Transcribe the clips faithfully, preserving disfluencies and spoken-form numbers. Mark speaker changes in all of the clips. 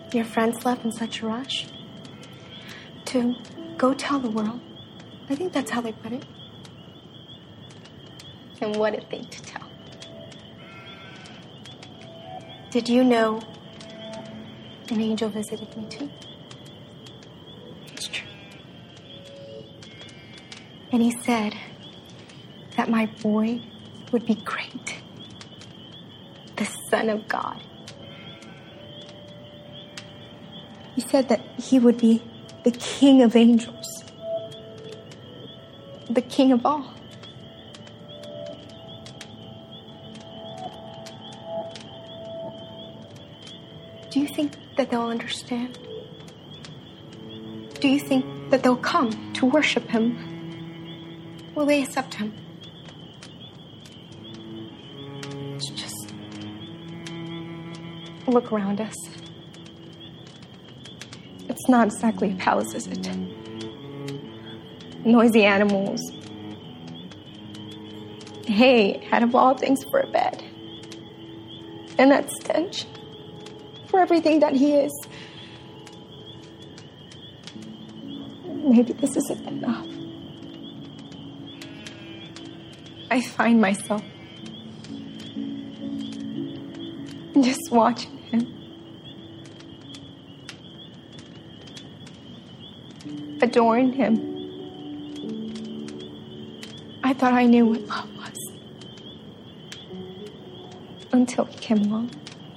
Speaker 1: Your friends left in such a rush to go tell the world. I think that's how they put it. And what a thing to tell. Did you know an angel visited me too? It's true. And he said that my boy would be great. The Son of God. He said that he would be the King of angels. The King of all. Do you think that they'll understand? Do you think that they'll come to worship him? Will they accept him? It's just look around us. It's not exactly a palace, is it? Noisy animals. Hay, out of all things, for a bed. And that stench for everything that he is. Maybe this isn't enough. I find myself just watching him. Adoring him. I thought I knew what love was. Until he came along.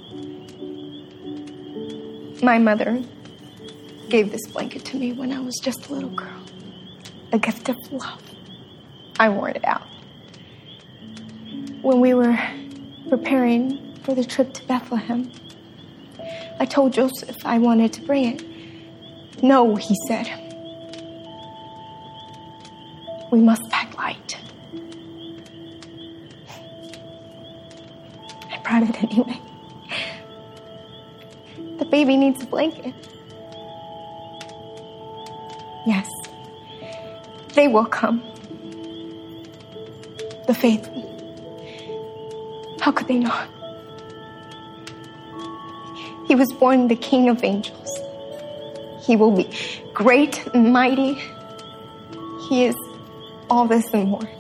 Speaker 1: My mother gave this blanket to me when I was just a little girl. A gift of love. I wore it out. When we were preparing for the trip to Bethlehem, I told Joseph I wanted to bring it. No, he said. We must pack light. I brought it anyway. The baby needs a blanket. Yes, they will come. The faithful. How could they not? He was born the King of angels. He will be great and mighty. He is all this and more.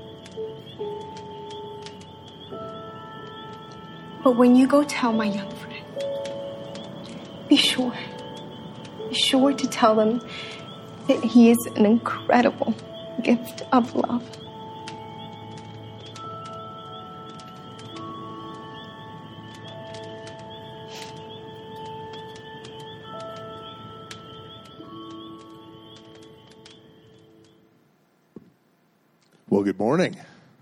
Speaker 1: But when you go tell my young friend, be sure, be sure to tell them that he is an incredible gift of love.
Speaker 2: Well, good morning.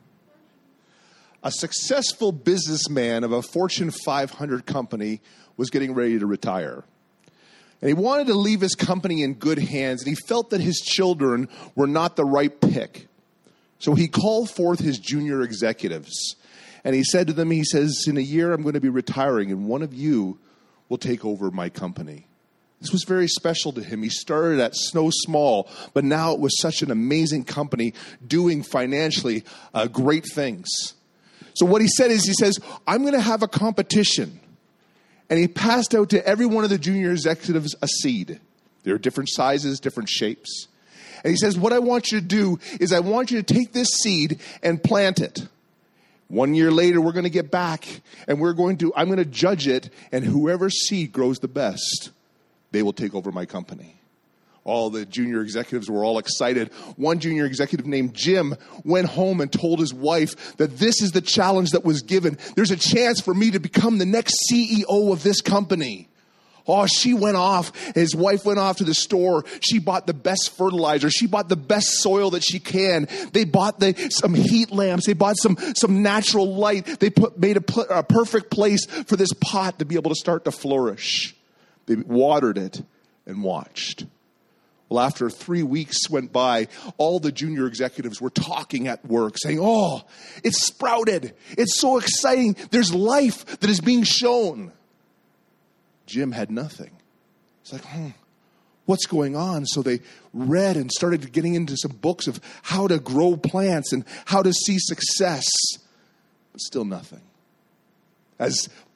Speaker 2: A successful businessman of a Fortune five hundred company was getting ready to retire. And he wanted to leave his company in good hands, and he felt that his children were not the right pick. So he called forth his junior executives, and he said to them, he says, in a year I'm going to be retiring, and one of you will take over my company. This was very special to him. He started at so small, but now it was such an amazing company doing financially uh, great things. So what he said is, he says, I'm going to have a competition. And he passed out to every one of the junior executives a seed. There are different sizes, different shapes. And he says, what I want you to do is I want you to take this seed and plant it. One year later, we're going to get back and we're going to, I'm going to judge it, and whoever seed grows the best, they will take over my company. All the junior executives were all excited. One junior executive named Jim went home and told his wife that this is the challenge that was given. There's a chance for me to become the next C E O of this company. Oh, she went off. His wife went off to the store. She bought the best fertilizer. She bought the best soil that she can. They bought the, some heat lamps. They bought some, some natural light. They put, made a, a perfect place for this pot to be able to start to flourish. They watered it and watched. Well, after three weeks went by, all the junior executives were talking at work, saying, oh, it's sprouted. It's so exciting. There's life that is being shown. Jim had nothing. It's like, hmm, what's going on? So they read and started getting into some books of how to grow plants and how to see success, but still nothing. As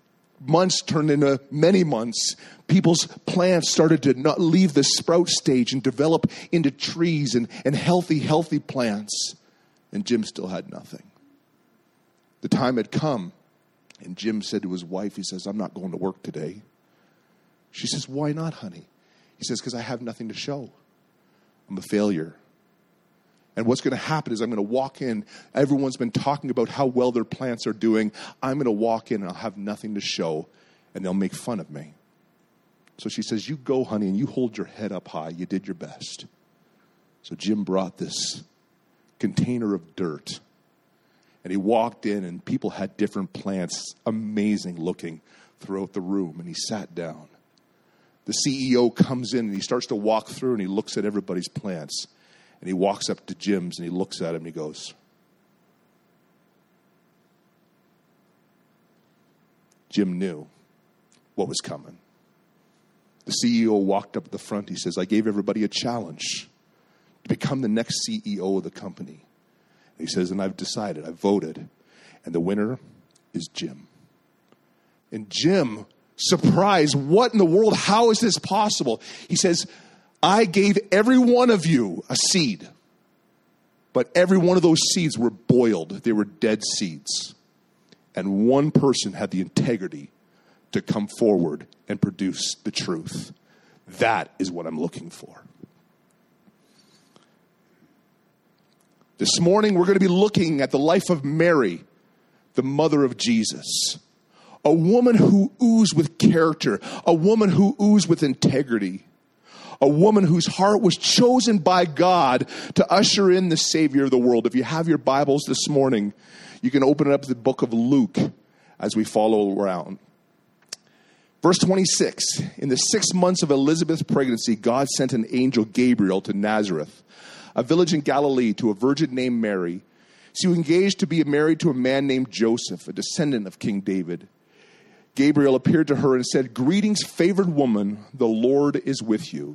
Speaker 2: months turned into many months. People's plants started to not leave the sprout stage and develop into trees and, and healthy, healthy plants. And Jim still had nothing. The time had come, and Jim said to his wife, he says, I'm not going to work today. She says, why not, honey? He says, because I have nothing to show. I'm a failure. And what's going to happen is I'm going to walk in. Everyone's been talking about how well their plants are doing. I'm going to walk in and I'll have nothing to show, and they'll make fun of me. So she says, you go, honey, and you hold your head up high. You did your best. So Jim brought this container of dirt, and he walked in, and people had different plants, amazing looking, throughout the room, and he sat down. The C E O comes in, and he starts to walk through, and he looks at everybody's plants. And he walks up to Jim's and he looks at him and he goes, Jim knew what was coming. The C E O walked up at the front. He says, I gave everybody a challenge to become the next C E O of the company. And he says, and I've decided, I've voted, and the winner is Jim. And Jim, surprised, what in the world? How is this possible? He says, I gave every one of you a seed, but every one of those seeds were boiled. They were dead seeds. And one person had the integrity to come forward and produce the truth. That is what I'm looking for. This morning, we're going to be looking at the life of Mary, the mother of Jesus. A woman who oozed with character, a woman who oozed with integrity. A woman whose heart was chosen by God to usher in the Savior of the world. If you have your Bibles this morning, you can open it up to the book of Luke as we follow around. Verse twenty-six, in the six months of Elizabeth's pregnancy, God sent an angel, Gabriel, to Nazareth, a village in Galilee, to a virgin named Mary. She was engaged to be married to a man named Joseph, a descendant of King David. Gabriel appeared to her and said, greetings, favored woman, the Lord is with you.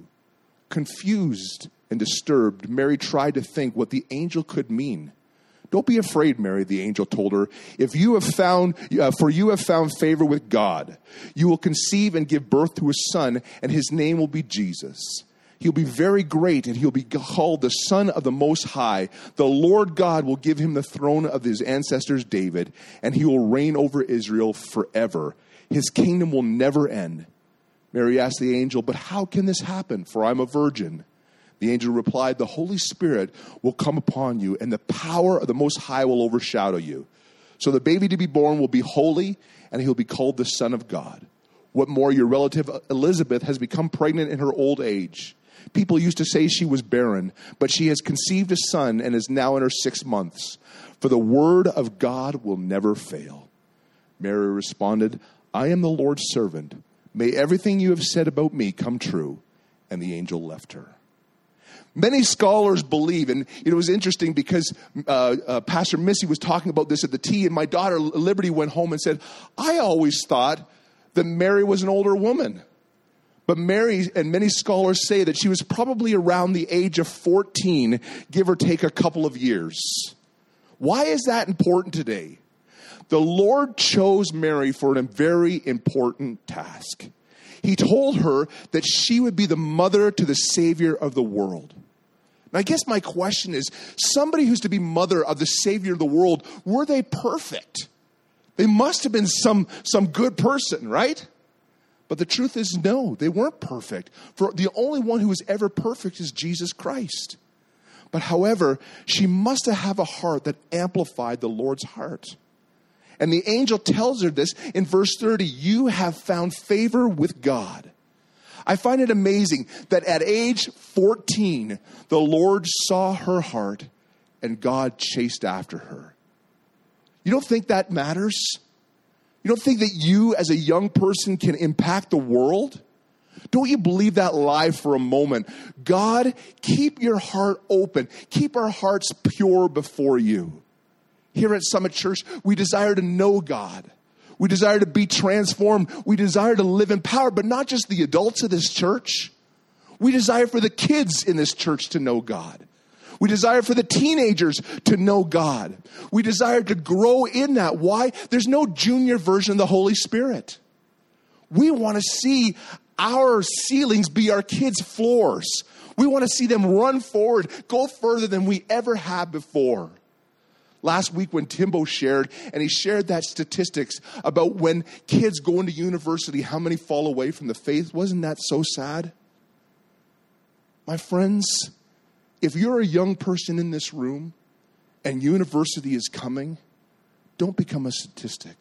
Speaker 2: Confused and disturbed, Mary tried to think what the angel could mean. Don't be afraid, Mary, the angel told her. If you have found, uh, for you have found favor with God. You will conceive and give birth to a son, and his name will be Jesus. He'll be very great, and he'll be called the Son of the Most High. The Lord God will give him the throne of his ancestors David, and he will reign over Israel forever. His kingdom will never end. Mary asked the angel, but how can this happen? For I'm a virgin. The angel replied, the Holy Spirit will come upon you, and the power of the Most High will overshadow you. So the baby to be born will be holy, and he'll be called the Son of God. What more, your relative Elizabeth has become pregnant in her old age. People used to say she was barren, but she has conceived a son and is now in her sixth months. For the word of God will never fail. Mary responded, I am the Lord's servant. May everything you have said about me come true. And the angel left her. Many scholars believe, and it was interesting because uh, uh, Pastor Missy was talking about this at the tea, and my daughter Liberty went home and said, I always thought that Mary was an older woman. But Mary, and many scholars say that she was probably around the age of fourteen, give or take a couple of years. Why is that important today? The Lord chose Mary for a very important task. He told her that she would be the mother to the Savior of the world. Now, I guess my question is, somebody who's to be mother of the Savior of the world, were they perfect? They must have been some, some good person, right? But the truth is, no, they weren't perfect. For the only one who was ever perfect is Jesus Christ. But however, she must have a heart that amplified the Lord's heart. And the angel tells her this in verse thirty, you have found favor with God. I find it amazing that at age fourteen, the Lord saw her heart and God chased after her. You don't think that matters? You don't think that you as a young person can impact the world? Don't you believe that lie for a moment? God, keep your heart open. Keep our hearts pure before you. Here at Summit Church, we desire to know God. We desire to be transformed. We desire to live in power, but not just the adults of this church. We desire for the kids in this church to know God. We desire for the teenagers to know God. We desire to grow in that. Why? There's no junior version of the Holy Spirit. We want to see our ceilings be our kids' floors. We want to see them run forward, go further than we ever have before. Last week when Timbo shared, and he shared that statistics about when kids go into university, how many fall away from the faith. Wasn't that so sad? My friends, if you're a young person in this room and university is coming, don't become a statistic.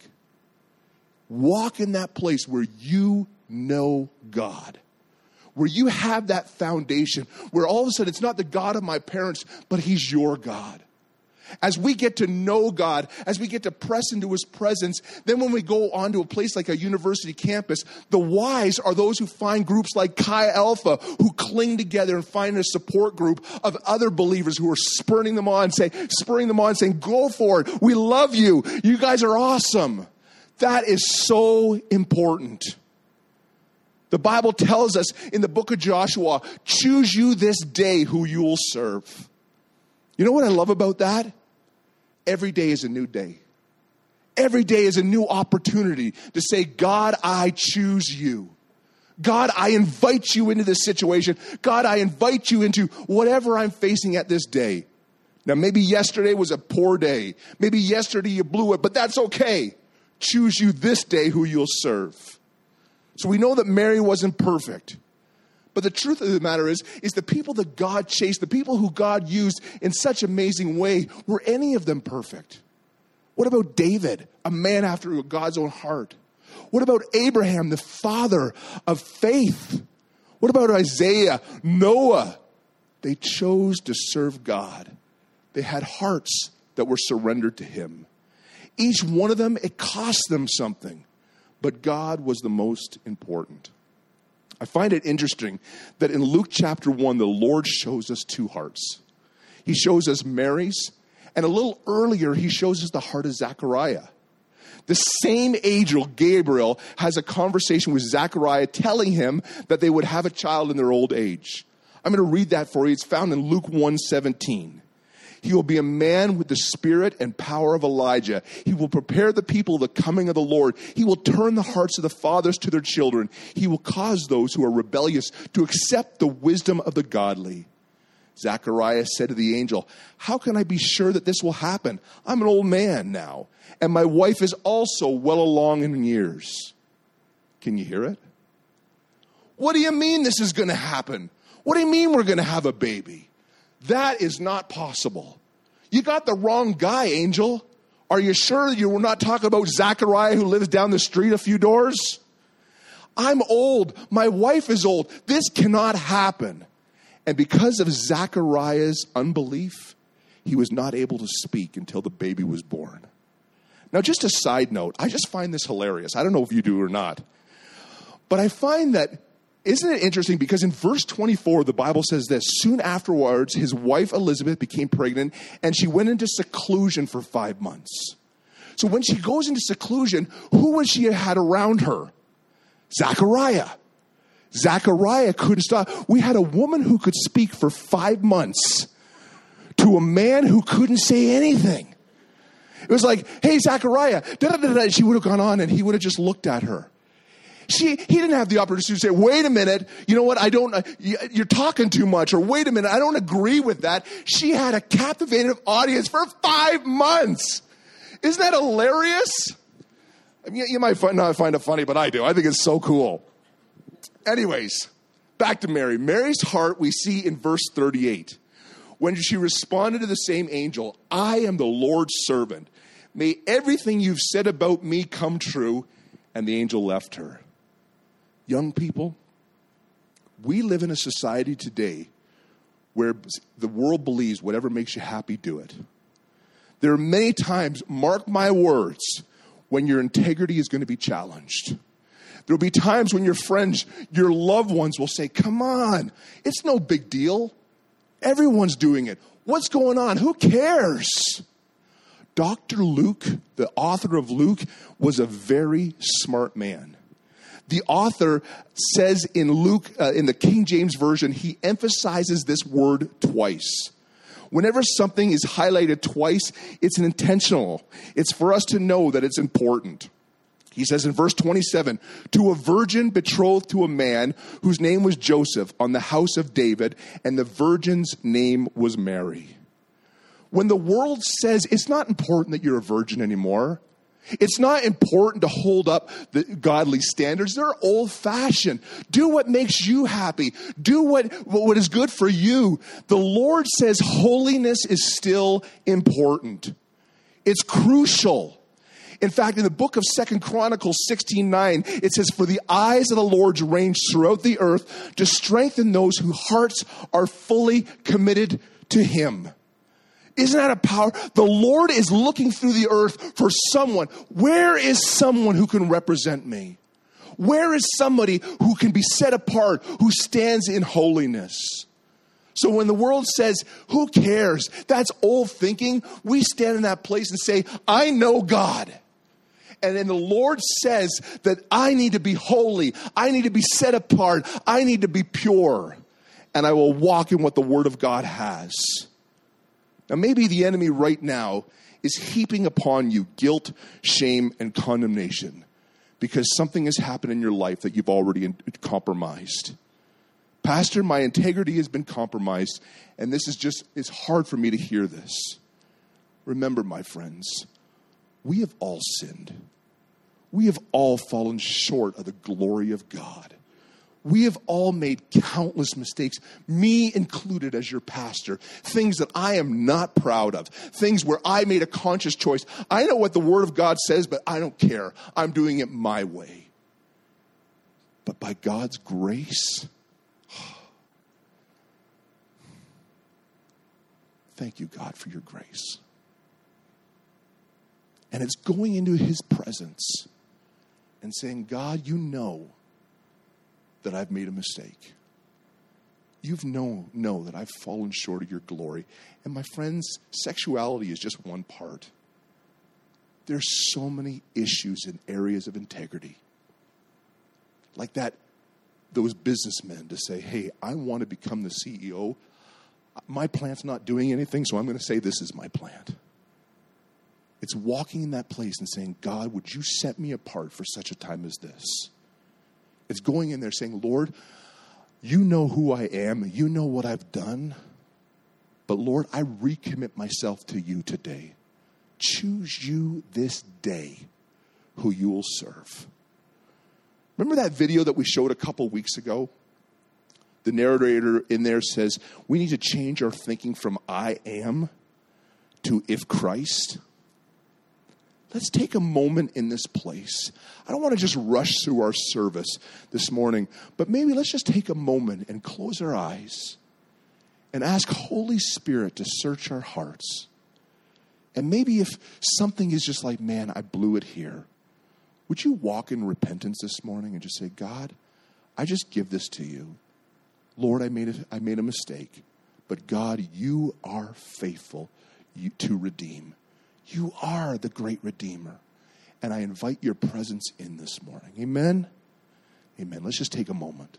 Speaker 2: Walk in that place where you know God, where you have that foundation, where all of a sudden it's not the God of my parents, but he's your God. As we get to know God, as we get to press into his presence, then when we go on to a place like a university campus, the wise are those who find groups like Chi Alpha, who cling together and find a support group of other believers who are spurring them on, say, spurring them on, saying, go for it. We love you. You guys are awesome. That is so important. The Bible tells us in the book of Joshua, choose you this day who you will serve. You know what I love about that? Every day is a new day. Every day is a new opportunity to say, God, I choose you. God, I invite you into this situation. God, I invite you into whatever I'm facing at this day. Now, maybe yesterday was a poor day. Maybe yesterday you blew it, but that's okay. Choose you this day who you'll serve. So we know that Mary wasn't perfect. But the truth of the matter is, is the people that God chased, the people who God used in such an amazing way, were any of them perfect? What about David, a man after God's own heart? What about Abraham, the father of faith? What about Isaiah, Noah? They chose to serve God. They had hearts that were surrendered to him. Each one of them, it cost them something. But God was the most important. I find it interesting that in Luke chapter one, the Lord shows us two hearts. He shows us Mary's, and a little earlier, he shows us the heart of Zechariah. The same angel, Gabriel, has a conversation with Zechariah telling him that they would have a child in their old age. I'm going to read that for you. It's found in Luke one seventeen. He will be a man with the spirit and power of Elijah. He will prepare the people of the coming of the Lord. He will turn the hearts of the fathers to their children. He will cause those who are rebellious to accept the wisdom of the godly. Zechariah said to the angel, how can I be sure that this will happen? I'm an old man now, and my wife is also well along in years. Can you hear it? What do you mean this is going to happen? What do you mean we're going to have a baby? That is not possible. You got the wrong guy, angel. Are you sure you were not talking about Zechariah who lives down the street a few doors? I'm old. My wife is old. This cannot happen. And because of Zechariah's unbelief, he was not able to speak until the baby was born. Now, just a side note, I just find this hilarious. I don't know if you do or not. But I find that, isn't it interesting? Because in verse twenty-four, the Bible says this, soon afterwards, his wife Elizabeth became pregnant, and she went into seclusion for five months. So when she goes into seclusion, who was she had around her? Zechariah. Zechariah couldn't stop. We had a woman who could speak for five months to a man who couldn't say anything. It was like, hey, Zechariah, da-da-da-da. She would have gone on and he would have just looked at her. She, he didn't have the opportunity to say, wait a minute, you know what, I don't, uh, you're talking too much, or wait a minute, I don't agree with that. She had a captivated audience for five months. Isn't that hilarious? I mean, you might find, not find it funny, but I do. I think it's so cool. Anyways, back to Mary. Mary's heart we see in verse thirty-eight. When she responded to the same angel, I am the Lord's servant. May everything you've said about me come true. And the angel left her. Young people, we live in a society today where the world believes whatever makes you happy, do it. There are many times, mark my words, when your integrity is going to be challenged. There'll be times when your friends, your loved ones will say, come on, it's no big deal. Everyone's doing it. What's going on? Who cares? Doctor Luke, the author of Luke, was a very smart man. The author says in Luke, uh, in the King James Version, he emphasizes this word twice. Whenever something is highlighted twice, it's an intentional. It's for us to know that it's important. He says in verse twenty-seven, to a virgin betrothed to a man whose name was Joseph on the house of David, and the virgin's name was Mary. When the world says it's not important that you're a virgin anymore, it's not important to hold up the godly standards. They're old-fashioned. Do what makes you happy. Do what, what is good for you. The Lord says holiness is still important. It's crucial. In fact, in the book of Second Chronicles sixteen nine, it says, for the eyes of the Lord range throughout the earth to strengthen those whose hearts are fully committed to him. Isn't that a power? The Lord is looking through the earth for someone. Where is someone who can represent me? Where is somebody who can be set apart, who stands in holiness? So when the world says, who cares? That's old thinking. We stand in that place and say, I know God. And then the Lord says that I need to be holy. I need to be set apart. I need to be pure. And I will walk in what the Word of God has. Now, maybe the enemy right now is heaping upon you guilt, shame, and condemnation because something has happened in your life that you've already compromised. Pastor, my integrity has been compromised, and this is just, it's hard for me to hear this. Remember, my friends, we have all sinned. We have all fallen short of the glory of God. We have all made countless mistakes, me included as your pastor, things that I am not proud of, things where I made a conscious choice. I know what the Word of God says, but I don't care. I'm doing it my way. But by God's grace, thank you, God, for your grace. And it's going into his presence and saying, God, you know that I've made a mistake. You've know, know that I've fallen short of your glory. And my friends, sexuality is just one part. There's so many issues in areas of integrity. Like that, those businessmen to say, hey, I want to become the C E O. My plant's not doing anything, so I'm going to say this is my plant. It's walking in that place and saying, God, would you set me apart for such a time as this? It's going in there saying, Lord, you know who I am. You know what I've done. But Lord, I recommit myself to you today. Choose you this day who you will serve. Remember that video that we showed a couple weeks ago? The narrator in there says, we need to change our thinking from I am to if Christ. Let's take a moment in this place. I don't want to just rush through our service this morning, but maybe let's just take a moment and close our eyes and ask Holy Spirit to search our hearts. And maybe if something is just like, man, I blew it here, would you walk in repentance this morning and just say, God, I just give this to you. Lord, I made a, I made a mistake, but God, you are faithful to redeem. You are the great Redeemer. And I invite your presence in this morning. Amen? Amen. Let's just take a moment.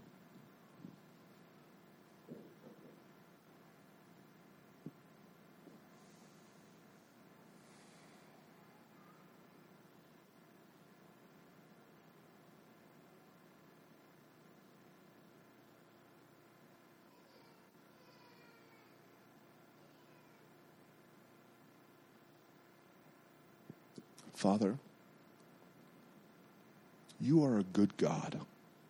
Speaker 2: Father, you are a good God.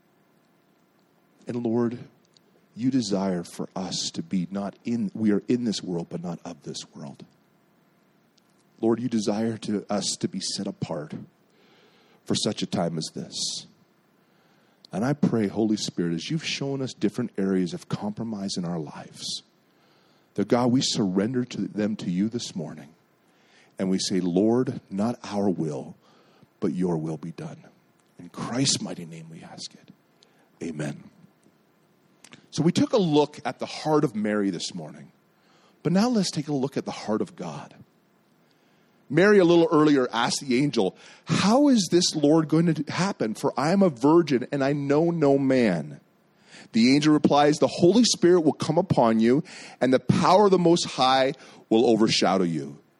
Speaker 2: And Lord, you desire for us to be not in, we are in this world, but not of this world. Lord, you desire to us to be set apart for such a time as this. And I pray, Holy Spirit, as you've shown us different areas of compromise in our lives, that God, we surrender to them to you this morning. And we say, Lord, not our will, but your will be done. In Christ's mighty name we ask it. Amen. So we took a look at the heart of Mary this morning. But now let's take a look at the heart of God. Mary a little earlier asked the angel, how is this, Lord, going to happen? For I am a virgin and I know no man. The angel replies, the Holy Spirit will come upon you and the power of the Most High will overshadow you.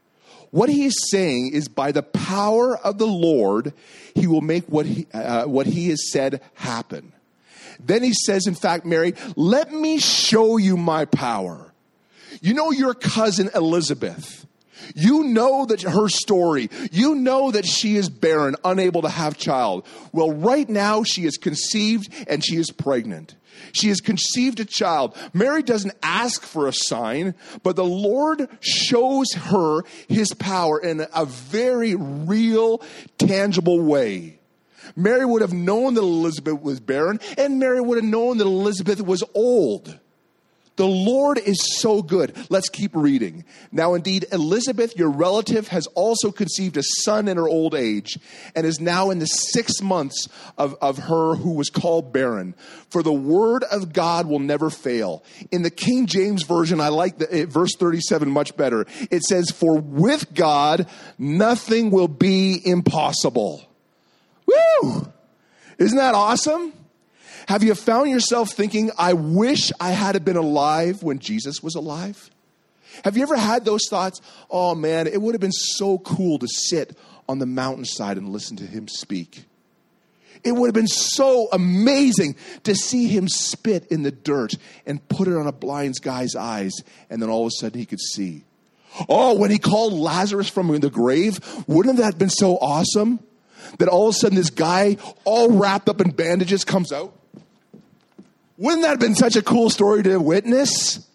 Speaker 2: What he is saying is by the power of the Lord, he will make what he, uh, what he has said happen. Then he says, in fact, Mary, let me show you my power. You know your cousin Elizabeth. You know that her story. You know that she is barren, unable to have child. Well, right now she is conceived and she is pregnant. She has conceived a child. Mary doesn't ask for a sign, but the Lord shows her his power in a very real, tangible way. Mary would have known that Elizabeth was barren, and Mary would have known that Elizabeth was old. The Lord is so good. Let's keep reading. Now, indeed, Elizabeth, your relative, has also conceived a son in her old age and is now in the six months of, of her who was called barren. For the word of God will never fail. In the King James Version, I like the, verse thirty-seven much better. It says, for with God, nothing will be impossible. Woo! Isn't that awesome? Have you found yourself thinking, I wish I had been alive when Jesus was alive? Have you ever had those thoughts? Oh man, it would have been so cool to sit on the mountainside and listen to him speak. It would have been so amazing to see him spit in the dirt and put it on a blind guy's eyes, and then all of a sudden he could see. Oh, when he called Lazarus from the grave, wouldn't that have been so awesome? That all of a sudden this guy, all wrapped up in bandages, comes out. Wouldn't that have been such a cool story to witness?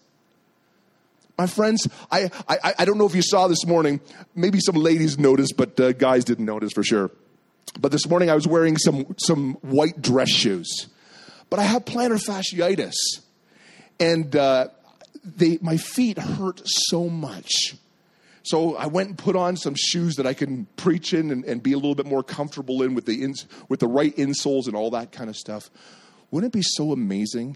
Speaker 2: My friends, I, I, I don't know if you saw this morning. Maybe some ladies noticed, but uh, guys didn't notice for sure. But this morning I was wearing some, some white dress shoes. But I have plantar fasciitis. And uh, they, my feet hurt so much. So I went and put on some shoes that I can preach in and, and be a little bit more comfortable in with the ins, with the right insoles and all that kind of stuff. Wouldn't it be so amazing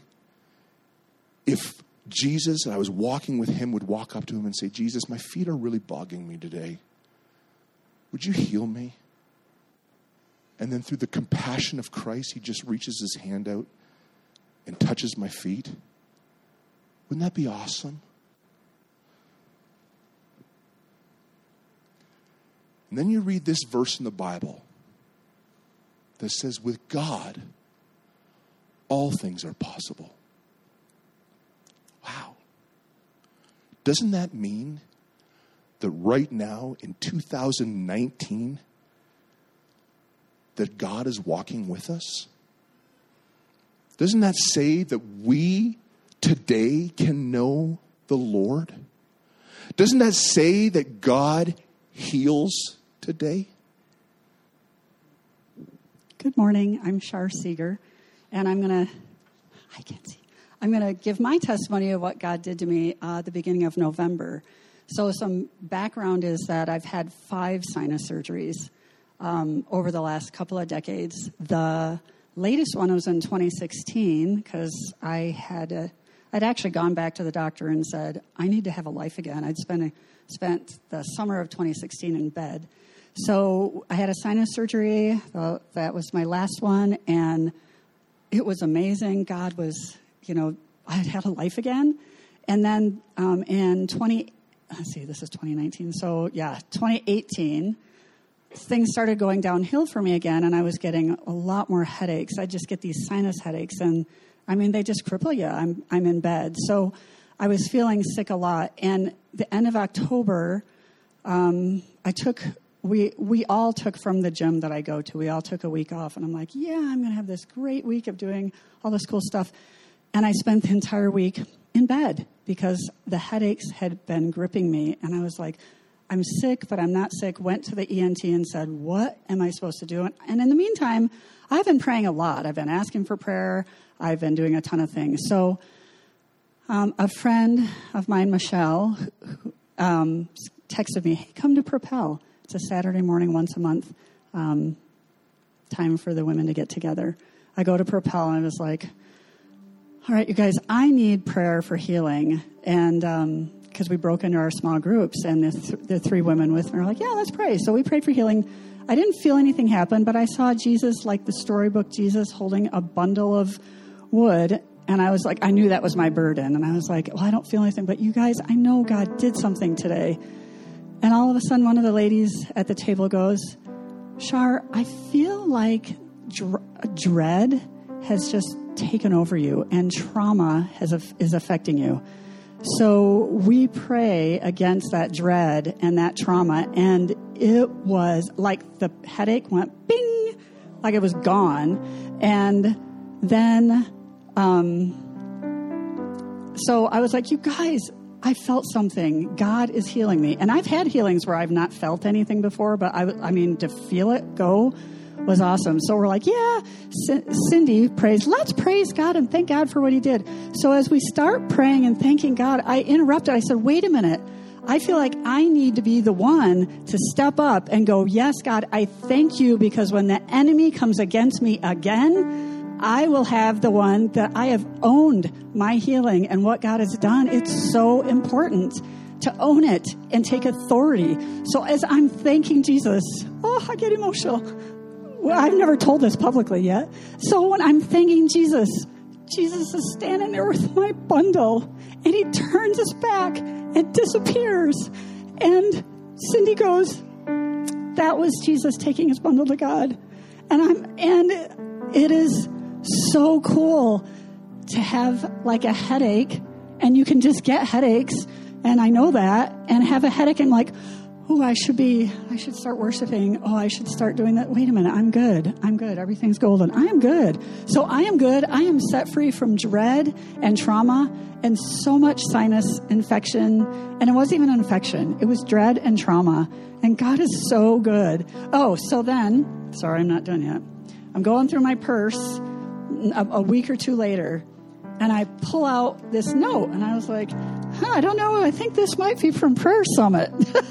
Speaker 2: if Jesus, and I was walking with him, would walk up to him and say, Jesus, my feet are really bogging me today. Would you heal me? And then through the compassion of Christ, he just reaches his hand out and touches my feet. Wouldn't that be awesome? And then you read this verse in the Bible that says, with God, all things are possible. Wow. Doesn't that mean that right now in two thousand nineteen, that God is walking with us? Doesn't that say that we today can know the Lord? Doesn't that say that God heals today?
Speaker 3: Good morning. I'm Shar Seeger. And I'm going to, I can't see, I'm going to give my testimony of what God did to me uh, at the beginning of November. So some background is that I've had five sinus surgeries um, over the last couple of decades. The latest one was in twenty sixteen because I had a, I'd actually gone back to the doctor and said, I need to have a life again. I'd spent, a, spent the summer of twenty sixteen in bed. So I had a sinus surgery. Uh, that was my last one. And it was amazing. God was, you know, I had had a life again. And then um, in twenty, let's see, this is twenty nineteen. So yeah, twenty eighteen, things started going downhill for me again. And I was getting a lot more headaches. I just get these sinus headaches. And I mean, they just cripple you. I'm, I'm in bed. So I was feeling sick a lot. And the end of October, um, I took... We we all took from the gym that I go to. We all took a week off. And I'm like, yeah, I'm going to have this great week of doing all this cool stuff. And I spent the entire week in bed because the headaches had been gripping me. And I was like, I'm sick, but I'm not sick. Went to the E N T and said, what am I supposed to do? And, and in the meantime, I've been praying a lot. I've been asking for prayer. I've been doing a ton of things. So um, a friend of mine, Michelle, who, um, texted me, hey, come to Propel. It's a Saturday morning once a month, um, time for the women to get together. I go to Propel and I was like, all right, you guys, I need prayer for healing. And because um, we broke into our small groups and the, th- the three women with me were like, yeah, let's pray. So we prayed for healing. I didn't feel anything happen, but I saw Jesus, like the storybook Jesus, holding a bundle of wood. And I was like, I knew that was my burden. And I was like, well, I don't feel anything. But you guys, I know God did something today. And all of a sudden, one of the ladies at the table goes, Shar, I feel like dr- dread has just taken over you and trauma has is affecting you. So we pray against that dread and that trauma. And it was like the headache went bing, like it was gone. And then, um, so I was like, you guys, I felt something. God is healing me. And I've had healings where I've not felt anything before, but I, I mean, to feel it go was awesome. So we're like, yeah, C- Cindy prays. Let's praise God and thank God for what he did. So as we start praying and thanking God, I interrupted. I said, wait a minute. I feel like I need to be the one to step up and go, yes, God, I thank you, because when the enemy comes against me again, I will have the one that I have owned my healing and what God has done. It's so important to own it and take authority. So as I'm thanking Jesus, oh, I get emotional. Well, I've never told this publicly yet. So when I'm thanking Jesus, Jesus is standing there with my bundle, and he turns his back and disappears. And Cindy goes, that was Jesus taking his bundle to God. And I'm, and it is so cool to have like a headache, and you can just get headaches. And I know that, and have a headache and like, oh, I should be, I should start worshiping. Oh, I should start doing that. Wait a minute. I'm good. I'm good. Everything's golden. I am good. So I am good. I am set free from dread and trauma and so much sinus infection. And it wasn't even an infection. It was dread and trauma. And God is so good. Oh, so then, sorry, I'm not done yet. I'm going through my purse a, a week or two later, and I pull out this note, and I was like, huh, I don't know. I think this might be from Prayer Summit.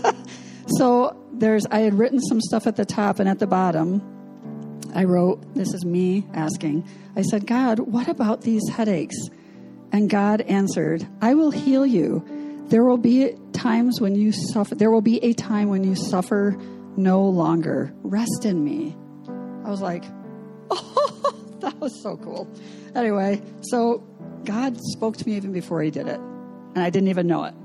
Speaker 3: So there's, I had written some stuff at the top, and at the bottom, I wrote, this is me asking. I said, God, what about these headaches? And God answered, I will heal you. There will be times when you suffer. There will be a time when you suffer no longer. Rest in me. I was like, oh, that was so cool. Anyway, so God spoke to me even before he did it, and I didn't even know it.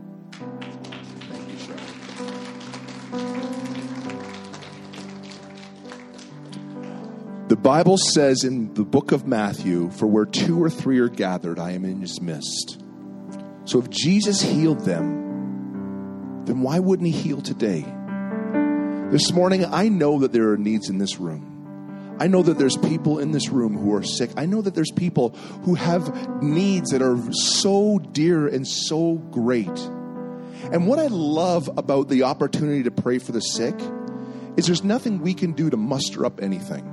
Speaker 2: The Bible says in the book of Matthew, for where two or three are gathered, I am in his midst. So if Jesus healed them, then why wouldn't he heal today? This morning, I know that there are needs in this room. I know that there's people in this room who are sick. I know that there's people who have needs that are so dear and so great. And what I love about the opportunity to pray for the sick is there's nothing we can do to muster up anything.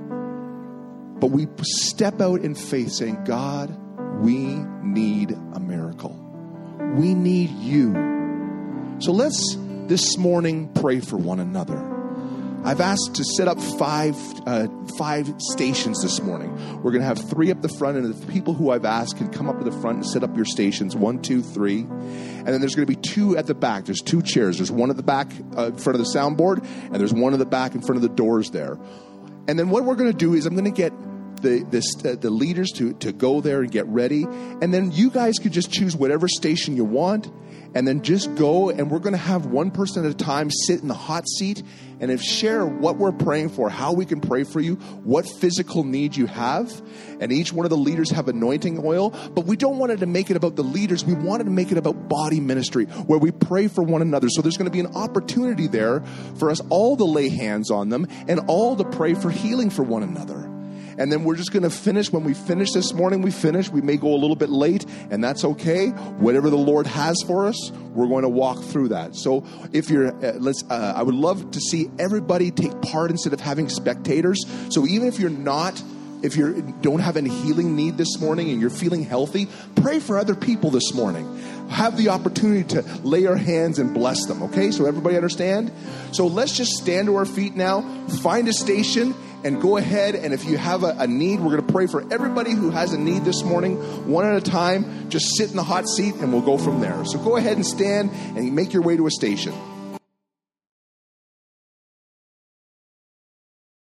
Speaker 2: But we step out in faith saying, God, we need a miracle. We need you. So let's this morning pray for one another. I've asked to set up five uh, five stations this morning. We're going to have three up the front, and the people who I've asked can come up to the front and set up your stations, one, two, three. And then there's going to be two at the back. There's two chairs. There's one at the back uh, in front of the soundboard, and there's one at the back in front of the doors there. And then what we're going to do is I'm going to get the this, uh, the leaders to, to go there and get ready. And then you guys could just choose whatever station you want. And then just go, and we're going to have one person at a time sit in the hot seat and if share what we're praying for, how we can pray for you, what physical need you have. And each one of the leaders have anointing oil. But we don't want it to make it about the leaders. We wanted to make it about body ministry, where we pray for one another. So there's going to be an opportunity there for us all to lay hands on them and all to pray for healing for one another. And then we're just going to finish. When we finish this morning, we finish. We may go a little bit late, and that's okay. Whatever the Lord has for us, we're going to walk through that. So if you're, uh, let's, uh, I would love to see everybody take part instead of having spectators. So even if you're not, if you don't have any healing need this morning and you're feeling healthy, pray for other people this morning. Have the opportunity to lay your hands and bless them. Okay, so everybody understand? So let's just stand to our feet now, find a station, and go ahead. And if you have a, a need, we're going to pray for everybody who has a need this morning, one at a time. Just sit in the hot seat and we'll go from there. So go ahead and stand and make your way to a station.